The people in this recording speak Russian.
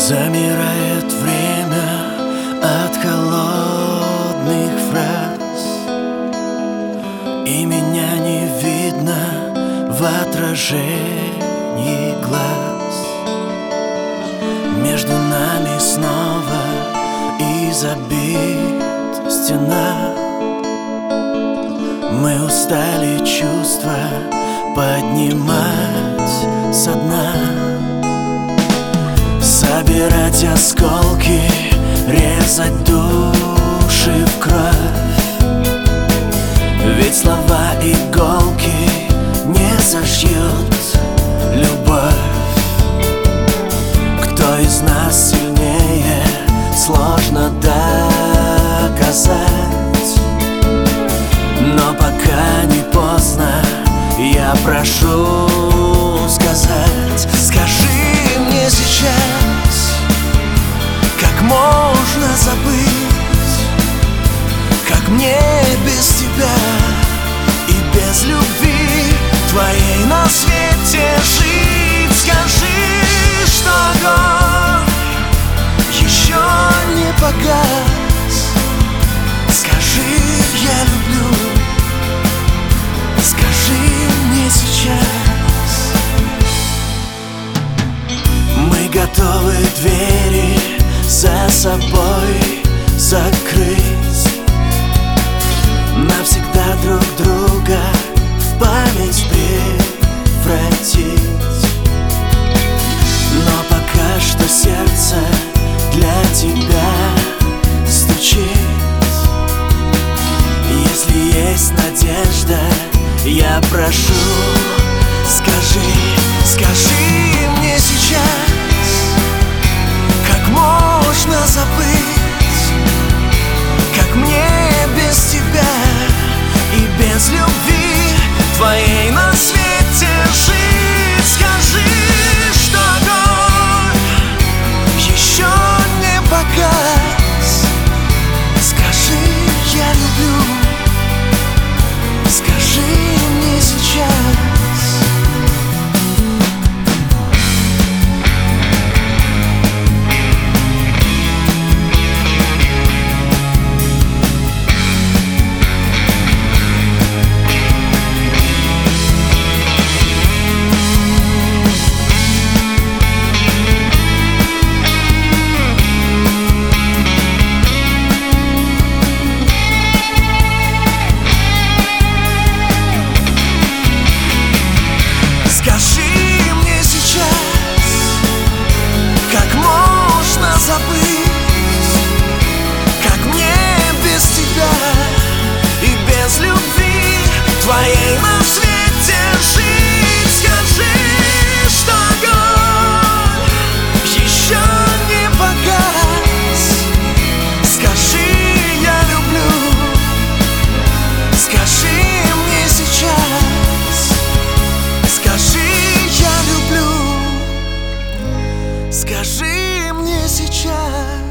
Замирает время от холодных фраз, и меня не видно в отражении глаз. Между нами снова и забит стена. Мы устали чувства поднимать со дна, собирать осколки, резать души в кровь. Ведь слова иголки не зашьют любовь. Кто из нас сильнее, сложно доказать. Но пока не поздно, я прошу сказать: скажи мне сейчас, как можно забыть, как мне без тебя и без любви твоей на свете жить. Скажи, что огонь еще не погас. Скажи, я люблю. Скажи мне сейчас. Мы готовы двери за собой закрыть, навсегда друг друга в память превратить. Но пока что сердце для тебя стучит. Если есть надежда, я прошу, скажи мне сейчас, как можно забыть, как мне без тебя и без любви твоей на свете жить. Скажи, что огонь еще не погас. Скажи, я люблю. Скажи мне сейчас. Скажи мне сейчас, как можно забыть, как мне без тебя и без любви твоей на свете жить. Скажи, что огонь еще не погас. Скажи, я люблю. Скажи мне сейчас. Скажи, я люблю. Скажи мне сейчас.